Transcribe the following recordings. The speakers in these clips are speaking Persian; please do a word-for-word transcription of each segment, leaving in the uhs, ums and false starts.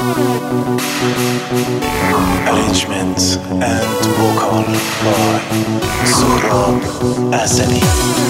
Arrangement and vocal by Sohrab Azali.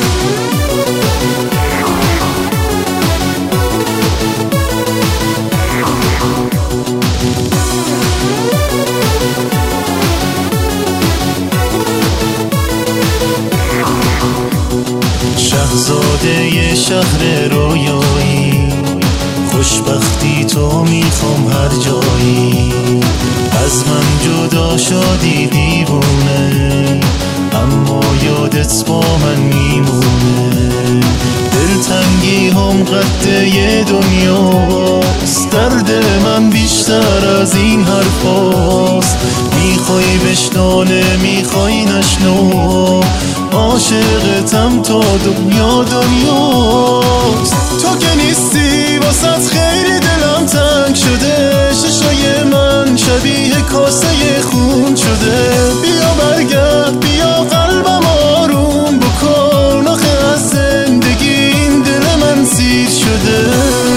شاهزاده شهر رویایی، خوشبختی تو میخوام هر جایی. از من جدا شدی دیوونه، اما یادت با من میمونه. دلتنگی هم قد یه دنیاست، درد من بیشتر از این حرفاست. میخوای بشنانه میخوای نشنو، عاشقتم تا دنیا دنیاست. تو که نیستی واسط خیلی دلم تنگ شده، ششای من شبیه کاسه خون شده. بیا برگرد بیا قلبم آروم بکن، آخه از زندگی این دل من سیر شده.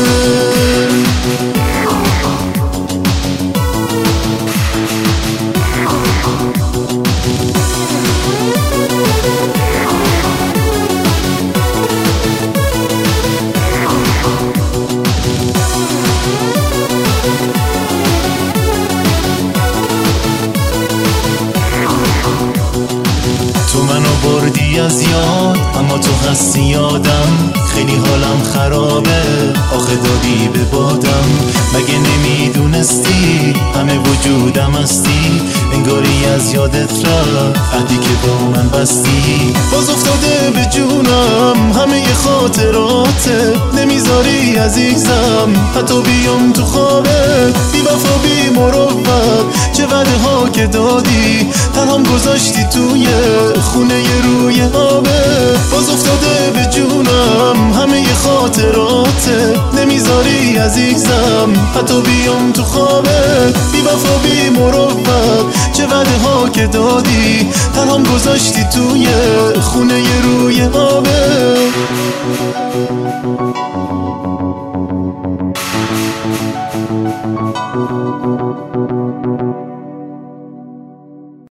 تو منو بردی از یاد، اما تو هستی یادم. خیلی حالم خرابه، آخه دادی به بادم. مگه نمیدونستی همه وجودم هستی؟ انگاری از یادت رفت عهدی که با من بستی. باز افتاده به جونم همه خاطراته، نمیذاری عزیزم حتی بیام تو خوابت. بی وفا بی مروت چه وعده ها که دادی، تنهام گذاشتی توی خونه روی آبه. باز افتاده به جونم همه خاطراته، نمیذاری عزیزم حتی بیام تو خوابت. بی وفا بی مروت چه وعده ها که دادی، تنهام گذاشتی توی خونه روی آبه.